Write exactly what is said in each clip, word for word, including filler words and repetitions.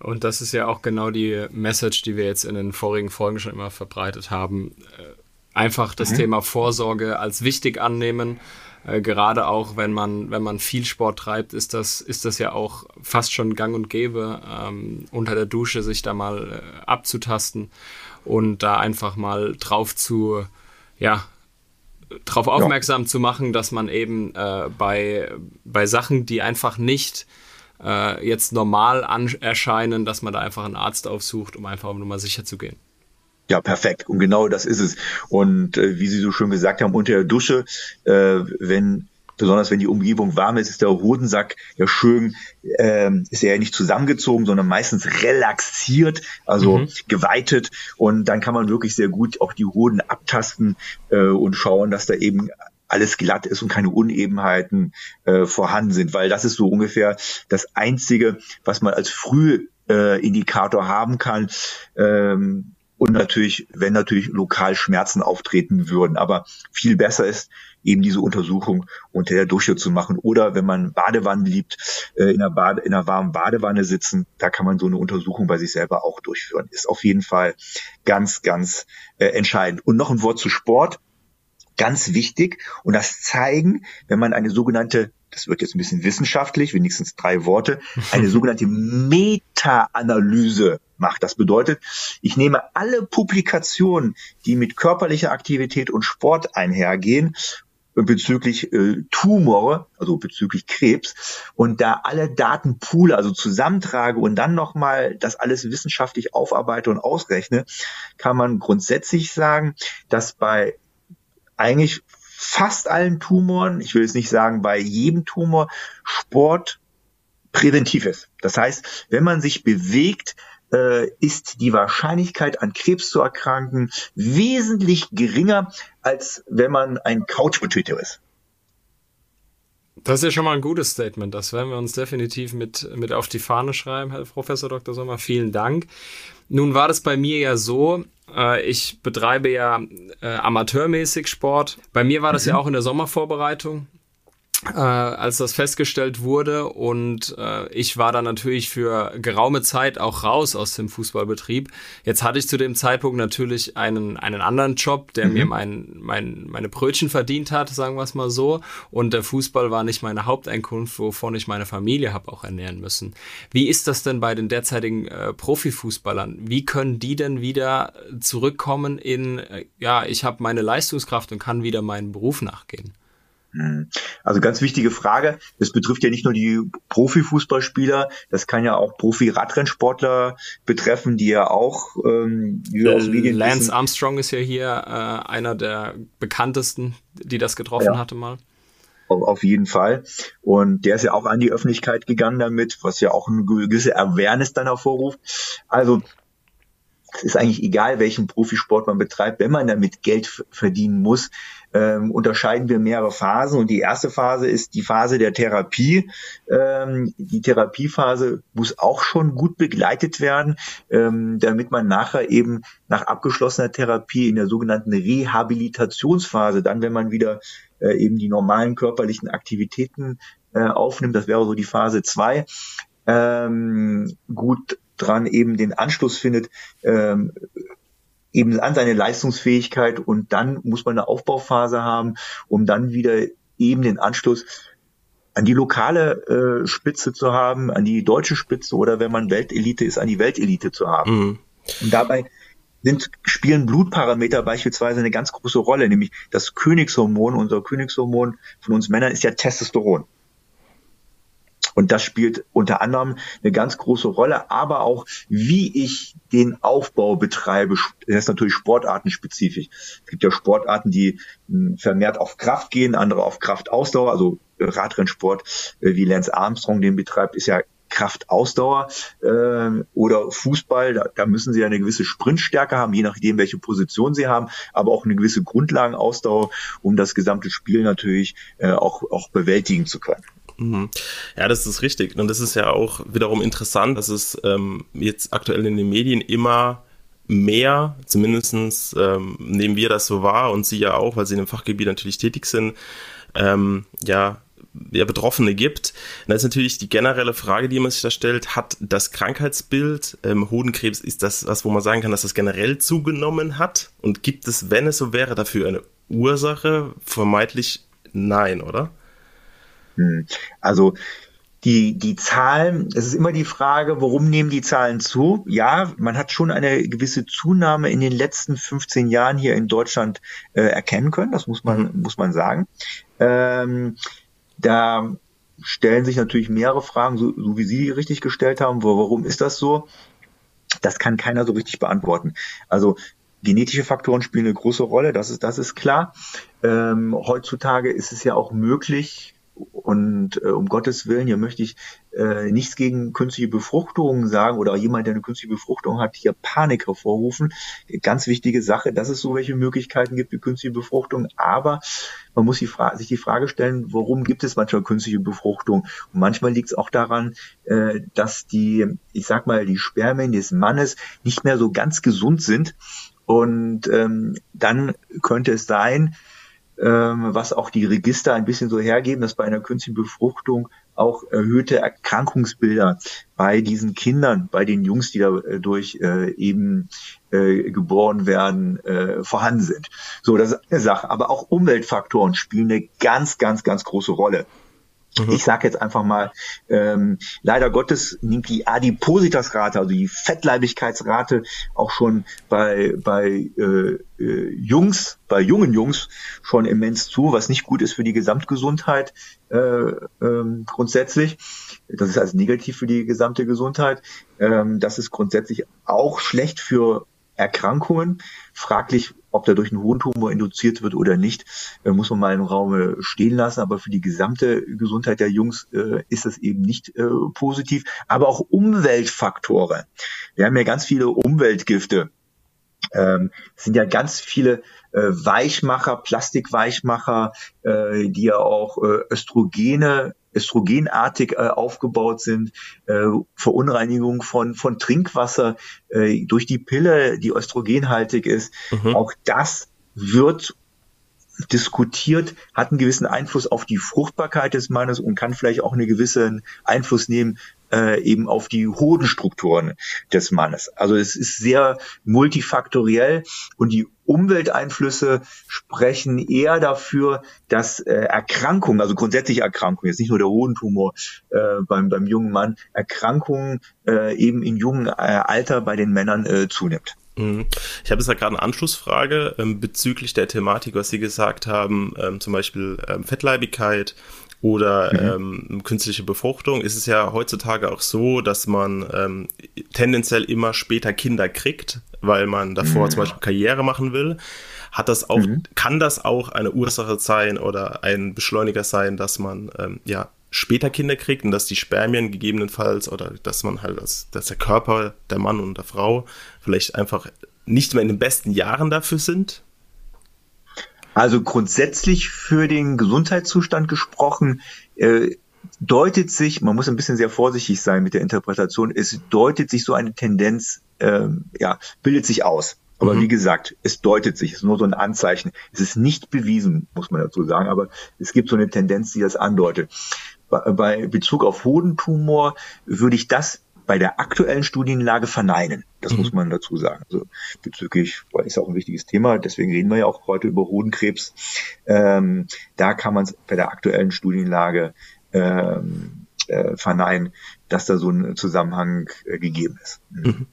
Und das ist ja auch genau die Message, die wir jetzt in den vorigen Folgen schon immer verbreitet haben. Einfach das mhm. Thema Vorsorge als wichtig annehmen. Äh, gerade auch, wenn man, wenn man viel Sport treibt, ist das, ist das ja auch fast schon gang und gäbe, ähm, unter der Dusche sich da mal äh, abzutasten und da einfach mal drauf zu, ja, drauf aufmerksam ja. zu machen, dass man eben äh, bei, bei Sachen, die einfach nicht äh, jetzt normal an- erscheinen, dass man da einfach einen Arzt aufsucht, um einfach nur mal sicher zu gehen. Ja, perfekt. Und genau das ist es. Und äh, wie Sie so schön gesagt haben, unter der Dusche, äh, wenn besonders wenn die Umgebung warm ist, ist der Hodensack ja schön, äh, ist er ja nicht zusammengezogen, sondern meistens relaxiert, also mhm. geweitet. Und dann kann man wirklich sehr gut auch die Hoden abtasten äh, und schauen, dass da eben alles glatt ist und keine Unebenheiten äh, vorhanden sind. Weil das ist so ungefähr das Einzige, was man als Frühindikator äh, haben kann. Ähm, Und natürlich, wenn natürlich lokal Schmerzen auftreten würden. Aber viel besser ist eben diese Untersuchung unter der Dusche zu machen. Oder wenn man Badewannen liebt, in einer, Bade, in einer warmen Badewanne sitzen, da kann man so eine Untersuchung bei sich selber auch durchführen. Ist auf jeden Fall ganz, ganz äh, entscheidend. Und noch ein Wort zu Sport. Ganz wichtig. Und das zeigen, wenn man eine sogenannte, das wird jetzt ein bisschen wissenschaftlich, wenigstens drei Worte, eine sogenannte Meta-Analyse macht. Das bedeutet, ich nehme alle Publikationen, die mit körperlicher Aktivität und Sport einhergehen, bezüglich äh, Tumore, also bezüglich Krebs, und da alle Daten poole, also zusammentrage und dann nochmal das alles wissenschaftlich aufarbeite und ausrechne, kann man grundsätzlich sagen, dass bei eigentlich fast allen Tumoren, ich will jetzt nicht sagen bei jedem Tumor, Sport präventiv ist. Das heißt, wenn man sich bewegt, äh, ist die Wahrscheinlichkeit an Krebs zu erkranken wesentlich geringer, als wenn man ein Couch-Potato ist. Das ist ja schon mal ein gutes Statement. Das werden wir uns definitiv mit, mit auf die Fahne schreiben, Herr Professor Doktor Sommer. Vielen Dank. Nun war das bei mir ja so, äh, ich betreibe ja äh, amateurmäßig Sport. Bei mir war das mhm. ja auch in der Sommervorbereitung, äh, als das festgestellt wurde. Und äh, ich war dann natürlich für geraume Zeit auch raus aus dem Fußballbetrieb. Jetzt hatte ich zu dem Zeitpunkt natürlich einen, einen anderen Job, der mhm. mir mein, mein, meine Brötchen verdient hat, sagen wir es mal so. Und der Fußball war nicht meine Haupteinkunft, wovon ich meine Familie habe auch ernähren müssen. Wie ist das denn bei den derzeitigen äh, Profifußballern? Wie können die denn wieder zurückkommen in, äh, ja, ich habe meine Leistungskraft und kann wieder meinem Beruf nachgehen? Also ganz wichtige Frage. Das betrifft ja nicht nur die Profifußballspieler, das kann ja auch Profi-Radrennsportler betreffen, die ja auch ähm, wie wir aus Medien Lance wissen, Armstrong ist ja hier äh, einer der bekanntesten, die das getroffen ja. hatte mal. Auf jeden Fall. Und der ist ja auch an die Öffentlichkeit gegangen damit, was ja auch eine gewisse Awareness dann hervorruft. Also es ist eigentlich egal, welchen Profisport man betreibt, wenn man damit Geld f- verdienen muss, ähm, unterscheiden wir mehrere Phasen. Und die erste Phase ist die Phase der Therapie. Ähm, die Therapiephase muss auch schon gut begleitet werden, ähm, damit man nachher eben nach abgeschlossener Therapie in der sogenannten Rehabilitationsphase, dann wenn man wieder äh, eben die normalen körperlichen Aktivitäten äh, aufnimmt, das wäre so die Phase zwei, ähm, gut dran eben den Anschluss findet, ähm, eben an seine Leistungsfähigkeit, und dann muss man eine Aufbauphase haben, um dann wieder eben den Anschluss an die lokale äh, Spitze zu haben, an die deutsche Spitze, oder wenn man Weltelite ist, an die Weltelite zu haben. Mhm. Und dabei sind, spielen Blutparameter beispielsweise eine ganz große Rolle, nämlich das Königshormon, unser Königshormon von uns Männern ist ja Testosteron. Und das spielt unter anderem eine ganz große Rolle, aber auch, wie ich den Aufbau betreibe. Das ist natürlich sportartenspezifisch. Es gibt ja Sportarten, die vermehrt auf Kraft gehen, andere auf Kraftausdauer. Also Radrennsport, wie Lance Armstrong den betreibt, ist ja Kraftausdauer. Oder Fußball, da, da müssen sie ja eine gewisse Sprintstärke haben, je nachdem, welche Position sie haben, aber auch eine gewisse Grundlagenausdauer, um das gesamte Spiel natürlich auch, auch bewältigen zu können. Ja, das ist richtig. Und das ist ja auch wiederum interessant, dass es ähm, jetzt aktuell in den Medien immer mehr, zumindest ähm, nehmen wir das so wahr und Sie ja auch, weil Sie in dem Fachgebiet natürlich tätig sind, ähm, ja, ja, Betroffene gibt. Und das ist natürlich die generelle Frage, die man sich da stellt, hat das Krankheitsbild ähm, Hodenkrebs, ist das was, wo man sagen kann, dass das generell zugenommen hat? Und gibt es, wenn es so wäre, dafür eine Ursache? Vermeintlich nein, oder? Also die, die Zahlen, es ist immer die Frage, warum nehmen die Zahlen zu? Ja, man hat schon eine gewisse Zunahme in den letzten fünfzehn Jahren hier in Deutschland äh, erkennen können, das muss man, muss man sagen. Ähm, da stellen sich natürlich mehrere Fragen, so, so wie Sie die richtig gestellt haben. Warum ist das so? Das kann keiner so richtig beantworten. Also genetische Faktoren spielen eine große Rolle, das ist, das ist klar. Ähm, heutzutage ist es ja auch möglich, und äh, um Gottes Willen, hier möchte ich äh, nichts gegen künstliche Befruchtung sagen oder jemand, der eine künstliche Befruchtung hat, hier Panik hervorrufen. Ganz wichtige Sache, dass es so welche Möglichkeiten gibt wie künstliche Befruchtung, aber man muss die Fra- sich die Frage stellen, warum gibt es manchmal künstliche Befruchtung? Und manchmal liegt es auch daran, äh, dass die, ich sag mal, die Spermien des Mannes nicht mehr so ganz gesund sind und ähm, dann könnte es sein, was auch die Register ein bisschen so hergeben, dass bei einer künstlichen Befruchtung auch erhöhte Erkrankungsbilder bei diesen Kindern, bei den Jungs, die dadurch äh, eben äh, geboren werden, äh, vorhanden sind. So, das ist eine Sache. Aber auch Umweltfaktoren spielen eine ganz, ganz, ganz große Rolle. Mhm. Ich sage jetzt einfach mal, ähm, leider Gottes nimmt die Adipositasrate, also die Fettleibigkeitsrate, auch schon bei bei äh, äh, Jungs, bei jungen Jungs schon immens zu, was nicht gut ist für die Gesamtgesundheit äh, ähm, grundsätzlich. Das ist also negativ für die gesamte Gesundheit. Ähm, das ist grundsätzlich auch schlecht für Erkrankungen. Fraglich, ob dadurch ein Hodentumor induziert wird oder nicht, äh, muss man mal im Raum stehen lassen. Aber für die gesamte Gesundheit der Jungs äh, ist das eben nicht äh, positiv. Aber auch Umweltfaktoren. Wir haben ja ganz viele Umweltgifte. Ähm, es sind ja ganz viele äh, Weichmacher, Plastikweichmacher, äh, die ja auch äh, Östrogene östrogenartig äh, aufgebaut sind, äh, Verunreinigung von von Trinkwasser äh, durch die Pille, die östrogenhaltig ist. Mhm. Auch das wird diskutiert, hat einen gewissen Einfluss auf die Fruchtbarkeit des Mannes und kann vielleicht auch einen gewissen Einfluss nehmen äh, eben auf die Hodenstrukturen des Mannes. Also es ist sehr multifaktoriell und die Umwelteinflüsse sprechen eher dafür, dass äh, Erkrankungen, also grundsätzlich Erkrankungen, jetzt nicht nur der Hodentumor äh, beim beim jungen Mann, Erkrankungen äh, eben in jungem äh, Alter bei den Männern äh, zunimmt. Ich habe jetzt ja gerade eine Anschlussfrage ähm, bezüglich der Thematik, was Sie gesagt haben, ähm, zum Beispiel ähm, Fettleibigkeit oder mhm. ähm, künstliche Befruchtung. Ist es ja heutzutage auch so, dass man ähm, tendenziell immer später Kinder kriegt, weil man davor mhm. zum Beispiel Karriere machen will. Hat das auch, mhm. kann das auch eine Ursache sein oder ein Beschleuniger sein, dass man ähm, ja später Kinder kriegt und dass die Spermien gegebenenfalls oder dass man halt, als, dass der Körper der Mann und der Frau vielleicht einfach nicht mehr in den besten Jahren dafür sind? Also grundsätzlich für den Gesundheitszustand gesprochen, äh, deutet sich, man muss ein bisschen sehr vorsichtig sein mit der Interpretation, es deutet sich so eine Tendenz, äh, ja, bildet sich aus. Aber mhm. wie gesagt, es deutet sich, es ist nur so ein Anzeichen. Es ist nicht bewiesen, muss man dazu sagen, aber es gibt so eine Tendenz, die das andeutet. Bei, bei Bezug auf Hodentumor würde ich das bei der aktuellen Studienlage verneinen. Das mhm. muss man dazu sagen. Also bezüglich, weil ist auch ein wichtiges Thema, deswegen reden wir ja auch heute über Hodenkrebs. Ähm, da kann man es bei der aktuellen Studienlage ähm, äh, verneinen, dass da so ein Zusammenhang äh, gegeben ist. Mhm. Mhm.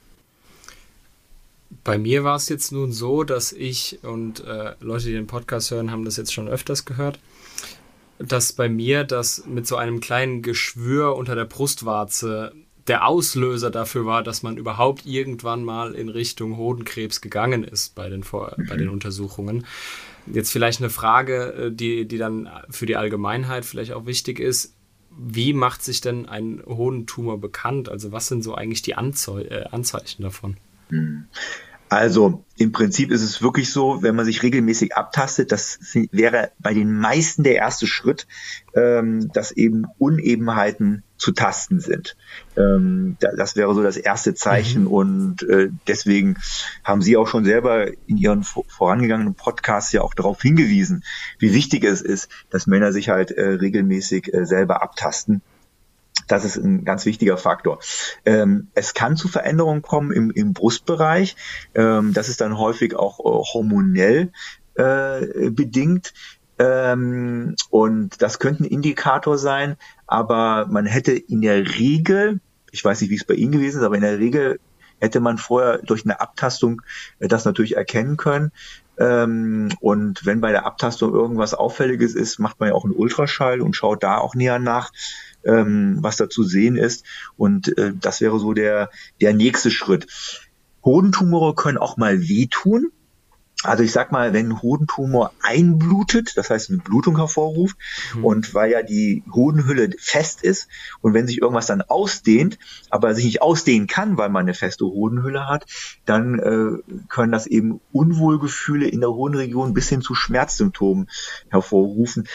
Bei mir war es jetzt nun so, dass ich, und äh, Leute, die den Podcast hören, haben das jetzt schon öfters gehört, dass bei mir das mit so einem kleinen Geschwür unter der Brustwarze der Auslöser dafür war, dass man überhaupt irgendwann mal in Richtung Hodenkrebs gegangen ist bei den, Vor- bei den Untersuchungen. Jetzt vielleicht eine Frage, die, die dann für die Allgemeinheit vielleicht auch wichtig ist. Wie macht sich denn ein Hodentumor bekannt? Also was sind so eigentlich die Anzeu- äh, Anzeichen davon? Also im Prinzip ist es wirklich so, wenn man sich regelmäßig abtastet, das wäre bei den meisten der erste Schritt, ähm, dass eben Unebenheiten zu tasten sind. Ähm, das wäre so das erste Zeichen mhm. und äh, deswegen haben Sie auch schon selber in Ihren vorangegangenen Podcasts ja auch darauf hingewiesen, wie wichtig es ist, dass Männer sich halt äh, regelmäßig äh, selber abtasten. Das ist ein ganz wichtiger Faktor. Ähm, es kann zu Veränderungen kommen im, im Brustbereich. Ähm, das ist dann häufig auch äh, hormonell äh, bedingt. Ähm, und das könnte ein Indikator sein, aber man hätte in der Regel, ich weiß nicht, wie es bei Ihnen gewesen ist, aber in der Regel hätte man vorher durch eine Abtastung äh, das natürlich erkennen können. Ähm, und wenn bei der Abtastung irgendwas Auffälliges ist, macht man ja auch einen Ultraschall und schaut da auch näher nach, ähm, was da zu sehen ist. Und äh, das wäre so der, der nächste Schritt. Hodentumore können auch mal wehtun. Also ich sag mal, wenn ein Hodentumor einblutet, das heißt eine Blutung hervorruft, mhm. und weil ja die Hodenhülle fest ist und wenn sich irgendwas dann ausdehnt, aber sich nicht ausdehnen kann, weil man eine feste Hodenhülle hat, dann äh, können das eben Unwohlgefühle in der Hodenregion bis hin zu Schmerzsymptomen hervorrufen.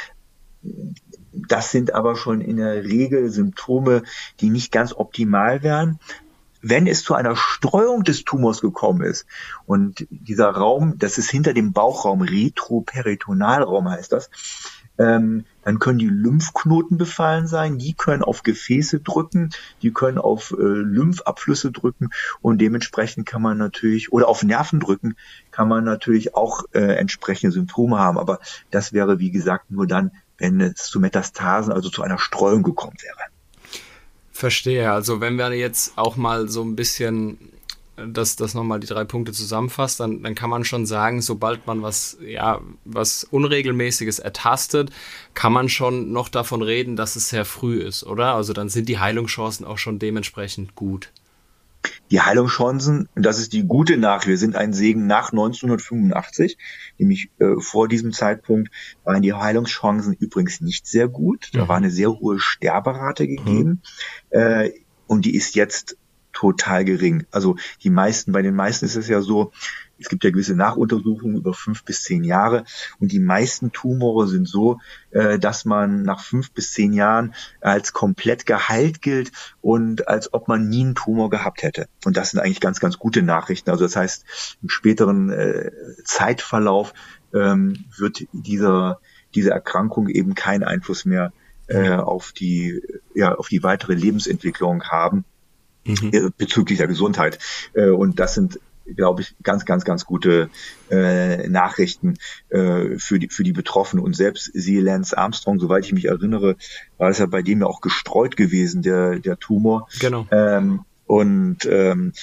Das sind aber schon in der Regel Symptome, die nicht ganz optimal wären. Wenn es zu einer Streuung des Tumors gekommen ist und dieser Raum, das ist hinter dem Bauchraum, Retroperitonalraum heißt das, ähm, dann können die Lymphknoten befallen sein, die können auf Gefäße drücken, die können auf äh, Lymphabflüsse drücken und dementsprechend kann man natürlich, oder auf Nerven drücken, kann man natürlich auch äh, entsprechende Symptome haben, aber das wäre, wie gesagt, nur dann, wenn es zu Metastasen, also zu einer Streuung gekommen wäre. Verstehe, also wenn wir jetzt auch mal so ein bisschen das, das nochmal die drei Punkte zusammenfasst, dann, dann kann man schon sagen, sobald man was, ja, was Unregelmäßiges ertastet, kann man schon noch davon reden, dass es sehr früh ist, oder? Also dann sind die Heilungschancen auch schon dementsprechend gut. Die Heilungschancen, das ist die gute Nachricht, wir sind ein Segen nach neunzehnhundertfünfundachtzig, nämlich äh, vor diesem Zeitpunkt waren die Heilungschancen übrigens nicht sehr gut, da war eine sehr hohe Sterberate gegeben, mhm. äh, und die ist jetzt total gering. Also die meisten, bei den meisten ist es ja so, es gibt ja gewisse Nachuntersuchungen über fünf bis zehn Jahre und die meisten Tumore sind so, äh, dass man nach fünf bis zehn Jahren als komplett geheilt gilt und als ob man nie einen Tumor gehabt hätte. Und das sind eigentlich ganz, ganz gute Nachrichten. Also das heißt, im späteren äh, Zeitverlauf ähm, wird dieser diese Erkrankung eben keinen Einfluss mehr äh, auf die ja auf die weitere Lebensentwicklung haben. Mhm. Bezüglich der Gesundheit. Und das sind, glaube ich, ganz, ganz, ganz gute äh, Nachrichten äh, für die für die Betroffenen. Und selbst siehe Lance Armstrong, soweit ich mich erinnere, war das ja bei dem ja auch gestreut gewesen, der der Tumor. Genau. Ähm, und ähm,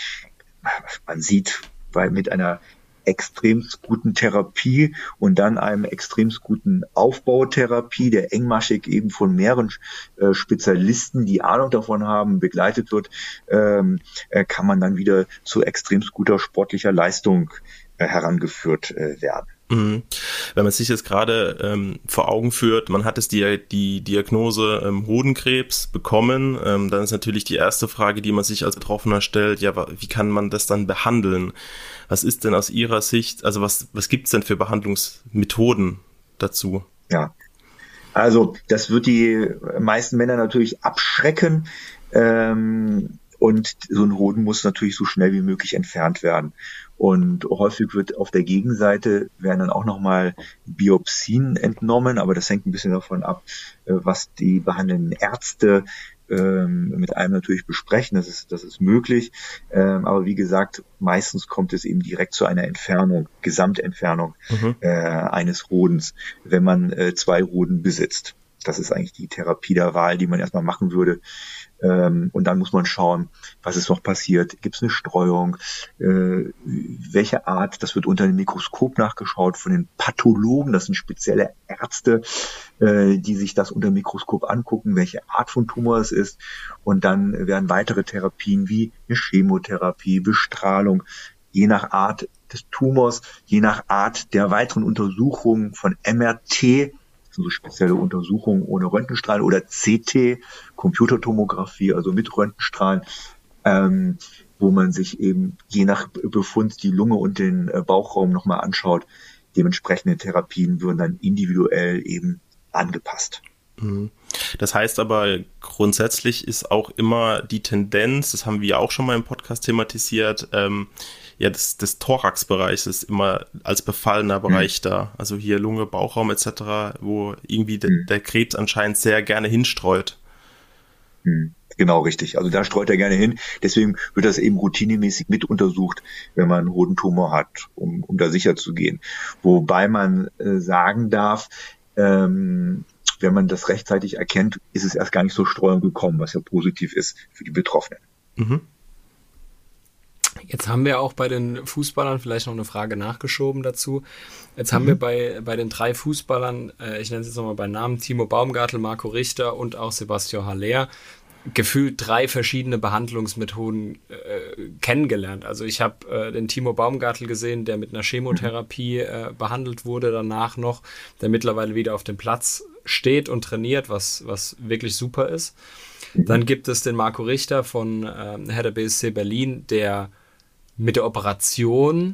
man sieht, weil mit einer extremst guten Therapie und dann einem extremst guten Aufbautherapie, der engmaschig eben von mehreren äh, Spezialisten, die Ahnung davon haben, begleitet wird, ähm, äh, kann man dann wieder zu extremst guter sportlicher Leistung äh, herangeführt äh, werden. Mhm. Wenn man sich jetzt gerade ähm, vor Augen führt, man hat es die, die Diagnose ähm, Hodenkrebs bekommen, ähm, dann ist natürlich die erste Frage, die man sich als Betroffener stellt, ja, wie kann man das dann behandeln? Was ist denn aus Ihrer Sicht, also was, was gibt's denn für Behandlungsmethoden dazu? Ja, also das wird die meisten Männer natürlich abschrecken, ähm, und so ein Hoden muss natürlich so schnell wie möglich entfernt werden. Und häufig wird auf der Gegenseite werden dann auch nochmal Biopsien entnommen, aber das hängt ein bisschen davon ab, was die behandelnden Ärzte ähm, mit einem natürlich besprechen. Das ist, das ist möglich. Ähm, aber wie gesagt, meistens kommt es eben direkt zu einer Entfernung, Gesamtentfernung mhm. äh, eines Hodens, wenn man äh, zwei Hoden besitzt. Das ist eigentlich die Therapie der Wahl, die man erstmal machen würde. Ähm, und dann muss man schauen, was ist noch passiert. Gibt es eine Streuung? Äh, welche Art? Das wird unter dem Mikroskop nachgeschaut von den Pathologen. Das sind spezielle Ärzte, äh, die sich das unter dem Mikroskop angucken, welche Art von Tumor es ist. Und dann werden weitere Therapien wie eine Chemotherapie, Bestrahlung, je nach Art des Tumors, je nach Art der weiteren Untersuchungen von M R T, das sind so spezielle Untersuchungen ohne Röntgenstrahlen, oder C T, Computertomographie, also mit Röntgenstrahlen, ähm, wo man sich eben je nach Befund die Lunge und den äh, Bauchraum nochmal anschaut. Dementsprechende Therapien würden dann individuell eben angepasst. Mhm. Das heißt aber, grundsätzlich ist auch immer die Tendenz, das haben wir auch schon mal im Podcast thematisiert, ähm, ja, des, des Thoraxbereichs ist immer als befallener Bereich mhm. da. Also hier Lunge, Bauchraum et cetera, wo irgendwie de, mhm. der Krebs anscheinend sehr gerne hinstreut. Mhm. Genau, richtig. Also da streut er gerne hin. Deswegen wird das eben routinemäßig mit untersucht, wenn man einen Hodentumor hat, um, um da sicher zu gehen. Wobei man äh, sagen darf, ähm, wenn man das rechtzeitig erkennt, ist es erst gar nicht zur Streuung gekommen, was ja positiv ist für die Betroffenen. Mhm. Jetzt haben wir auch bei den Fußballern vielleicht noch eine Frage nachgeschoben dazu. Jetzt mhm. haben wir bei, bei den drei Fußballern, äh, ich nenne es jetzt nochmal bei Namen, Timo Baumgartel, Marco Richter und auch Sebastian Haller, gefühlt drei verschiedene Behandlungsmethoden äh, kennengelernt. Also ich habe äh, den Timo Baumgartel gesehen, der mit einer Chemotherapie äh, behandelt wurde, danach noch, der mittlerweile wieder auf dem Platz steht und trainiert, was, was wirklich super ist. Dann gibt es den Marco Richter von äh, Hertha B S C Berlin, der mit der Operation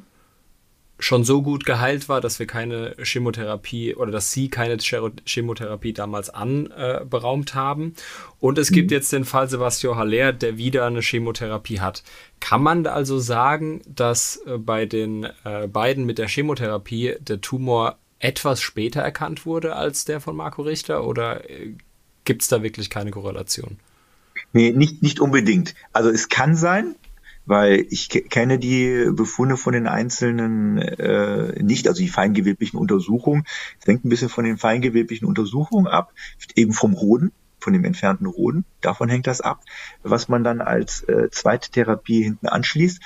schon so gut geheilt war, dass wir keine Chemotherapie oder dass sie keine Chemotherapie damals anberaumt äh, haben. Und es mhm. gibt jetzt den Fall Sebastian Haller, der wieder eine Chemotherapie hat. Kann man also sagen, dass äh, bei den äh, beiden mit der Chemotherapie der Tumor etwas später erkannt wurde als der von Marco Richter, oder äh, gibt es da wirklich keine Korrelation? Nee, nicht, nicht unbedingt. Also es kann sein, weil ich ke- kenne die Befunde von den Einzelnen äh, nicht, also die feingeweblichen Untersuchungen. Es hängt ein bisschen von den feingeweblichen Untersuchungen ab, eben vom Hoden, von dem entfernten Hoden. Davon hängt das ab, was man dann als äh, zweite Therapie hinten anschließt.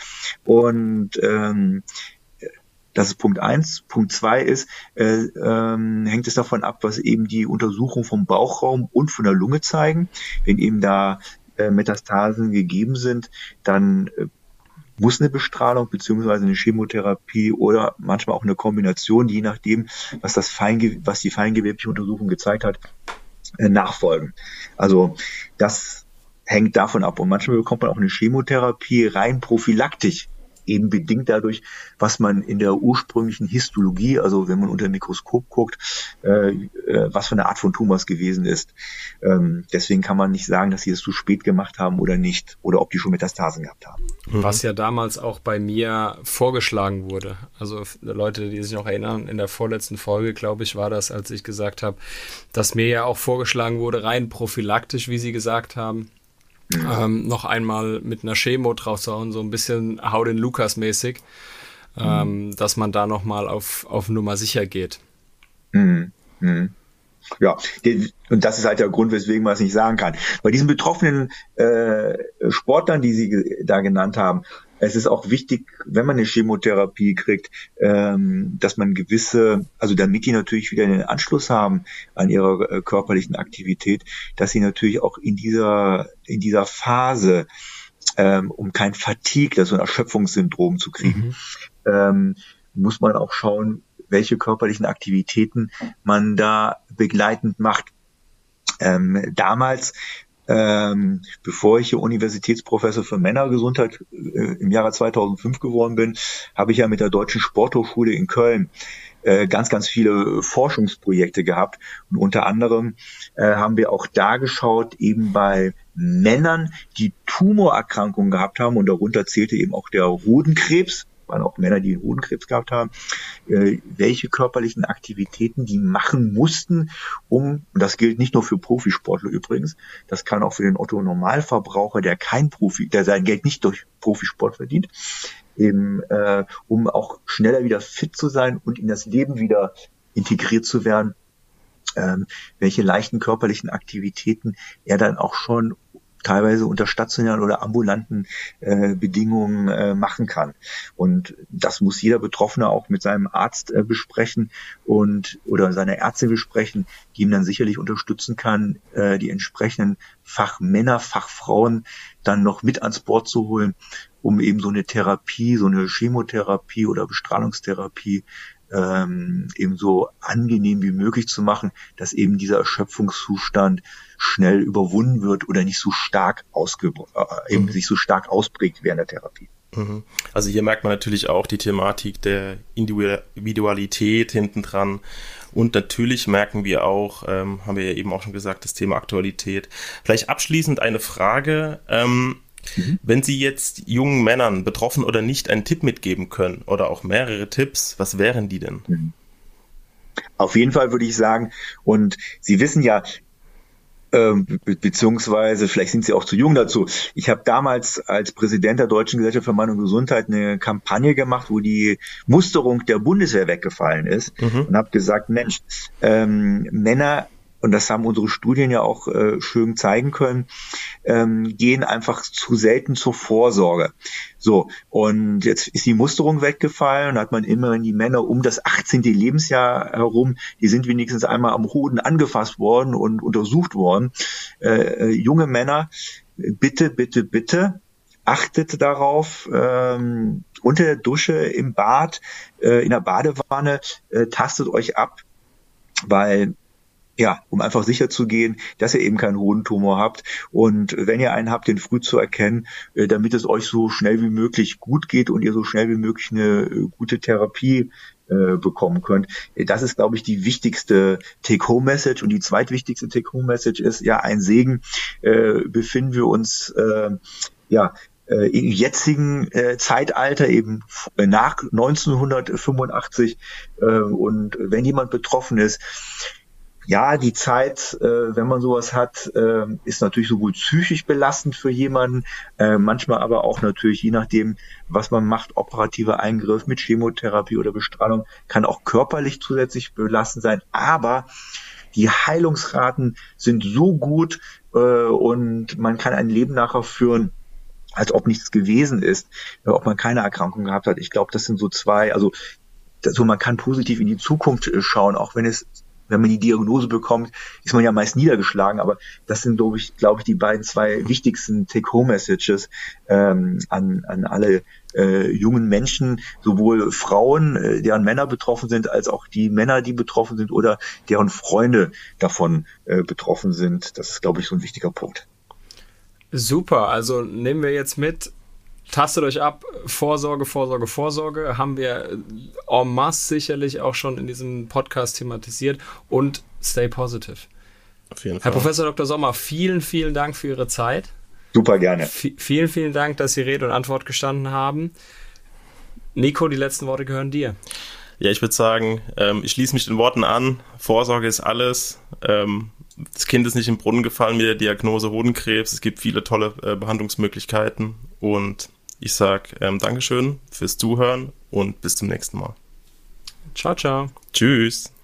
Und ähm, das ist Punkt eins. Punkt zwei ist, äh, ähm, hängt es davon ab, was eben die Untersuchungen vom Bauchraum und von der Lunge zeigen. Wenn eben da äh, Metastasen gegeben sind, dann äh, muss eine Bestrahlung beziehungsweise eine Chemotherapie oder manchmal auch eine Kombination, je nachdem, was das Feinge- was die feingewebliche Untersuchung gezeigt hat, äh, nachfolgen. Also das hängt davon ab. Und manchmal bekommt man auch eine Chemotherapie rein prophylaktisch, eben bedingt dadurch, was man in der ursprünglichen Histologie, also wenn man unter dem Mikroskop guckt, äh, äh, was für eine Art von Tumors gewesen ist. Ähm, deswegen kann man nicht sagen, dass sie es zu spät gemacht haben oder nicht, oder ob die schon Metastasen gehabt haben. Was ja damals auch bei mir vorgeschlagen wurde. Also Leute, die sich noch erinnern, in der vorletzten Folge, glaube ich, war das, als ich gesagt habe, dass mir ja auch vorgeschlagen wurde, rein prophylaktisch, wie Sie gesagt haben, Mhm. Ähm, noch einmal mit einer Chemo draufzuhauen, so ein bisschen Hau den Lukas mäßig, mhm. ähm, dass man da nochmal auf, auf Nummer sicher geht. Mhm. Mhm. Ja, und das ist halt der Grund, weswegen man es nicht sagen kann. Bei diesen betroffenen äh, Sportlern, die Sie ge- da genannt haben, es ist auch wichtig, wenn man eine Chemotherapie kriegt, ähm, dass man gewisse, also damit die natürlich wieder einen Anschluss haben an ihrer äh, körperlichen Aktivität, dass sie natürlich auch in dieser in dieser Phase, ähm, um kein Fatigue, das ist so ein Erschöpfungssyndrom zu kriegen, mhm. ähm, muss man auch schauen, welche körperlichen Aktivitäten man da begleitend macht. Ähm, damals, ähm, bevor ich hier Universitätsprofessor für Männergesundheit äh, im Jahre zweitausendfünf geworden bin, habe ich ja mit der Deutschen Sporthochschule in Köln äh, ganz, ganz viele Forschungsprojekte gehabt. Und unter anderem äh, haben wir auch da geschaut, eben bei Männern, die Tumorerkrankungen gehabt haben, und darunter zählte eben auch der Hodenkrebs, waren auch Männer, die Hodenkrebs gehabt haben, äh, welche körperlichen Aktivitäten die machen mussten, um, und das gilt nicht nur für Profisportler übrigens, das kann auch für den Otto-Normalverbraucher, der kein Profi, der sein Geld nicht durch Profisport verdient, eben, äh, um auch schneller wieder fit zu sein und in das Leben wieder integriert zu werden, ähm, welche leichten körperlichen Aktivitäten er dann auch schon teilweise unter stationären oder ambulanten äh, Bedingungen äh, machen kann. Und das muss jeder Betroffene auch mit seinem Arzt äh, besprechen und oder seiner Ärztin besprechen, die ihm dann sicherlich unterstützen kann, äh, die entsprechenden Fachmänner, Fachfrauen dann noch mit ans Board zu holen, um eben so eine Therapie, so eine Chemotherapie oder Bestrahlungstherapie ähm, eben so angenehm wie möglich zu machen, dass eben dieser Erschöpfungszustand schnell überwunden wird oder nicht so stark ausge äh, eben mhm. sich so stark ausprägt während der Therapie. Also hier merkt man natürlich auch die Thematik der Individualität hinten dran. Und natürlich merken wir auch, ähm, haben wir ja eben auch schon gesagt, das Thema Aktualität. Vielleicht abschließend eine Frage. Ähm, mhm. Wenn Sie jetzt jungen Männern, betroffen oder nicht, einen Tipp mitgeben können oder auch mehrere Tipps, was wären die denn? Mhm. Auf jeden Fall würde ich sagen, und Sie wissen ja, Be- beziehungsweise vielleicht sind Sie auch zu jung dazu. Ich habe damals als Präsident der Deutschen Gesellschaft für Mann und Gesundheit eine Kampagne gemacht, wo die Musterung der Bundeswehr weggefallen ist mhm. und habe gesagt, Mensch, ähm, Männer, und das haben unsere Studien ja auch äh, schön zeigen können, ähm, gehen einfach zu selten zur Vorsorge. So, und jetzt ist die Musterung weggefallen und hat man immerhin die Männer um das achtzehnte Lebensjahr herum, die sind wenigstens einmal am Hoden angefasst worden und untersucht worden. Äh, äh, junge Männer, bitte, bitte, bitte, achtet darauf, ähm, unter der Dusche, im Bad, äh, in der Badewanne, äh, tastet euch ab, weil ja, um einfach sicher zu gehen, dass ihr eben keinen Hodentumor habt. Und wenn ihr einen habt, den früh zu erkennen, damit es euch so schnell wie möglich gut geht und ihr so schnell wie möglich eine gute Therapie äh, bekommen könnt. Das ist, glaube ich, die wichtigste Take-Home-Message. Und die zweitwichtigste Take-Home-Message ist, ja, ein Segen, äh, befinden wir uns, äh, ja, im jetzigen äh, Zeitalter, eben nach neunzehnhundertfünfundachtzig. Äh, und wenn jemand betroffen ist, ja, die Zeit, äh, wenn man sowas hat, äh, ist natürlich sowohl psychisch belastend für jemanden, äh, manchmal aber auch natürlich, je nachdem, was man macht, operativer Eingriff mit Chemotherapie oder Bestrahlung, kann auch körperlich zusätzlich belastend sein. Aber die Heilungsraten sind so gut äh, und man kann ein Leben nachher führen, als ob nichts gewesen ist, äh, ob man keine Erkrankung gehabt hat. Ich glaube, das sind so zwei, also, also man kann positiv in die Zukunft äh, schauen, auch wenn es wenn man die Diagnose bekommt, ist man ja meist niedergeschlagen, aber das sind, glaube ich, glaube ich, die beiden zwei wichtigsten Take-Home-Messages ähm, an, an alle äh, jungen Menschen, sowohl Frauen, äh, deren Männer betroffen sind, als auch die Männer, die betroffen sind oder deren Freunde davon äh, betroffen sind. Das ist, glaube ich, so ein wichtiger Punkt. Super, also nehmen wir jetzt mit, tastet euch ab, Vorsorge, Vorsorge, Vorsorge, haben wir en masse sicherlich auch schon in diesem Podcast thematisiert und stay positive. Auf jeden Fall. Herr Professor Doktor Sommer, vielen, vielen Dank für Ihre Zeit. Super gerne. V- vielen, vielen Dank, dass Sie Rede und Antwort gestanden haben. Nico, die letzten Worte gehören dir. Ja, ich würde sagen, ähm, ich schließe mich den Worten an. Vorsorge ist alles. Ähm, das Kind ist nicht im Brunnen gefallen mit der Diagnose Hodenkrebs. Es gibt viele tolle äh, Behandlungsmöglichkeiten und ich sage ähm, Dankeschön fürs Zuhören und bis zum nächsten Mal. Ciao, ciao. Tschüss.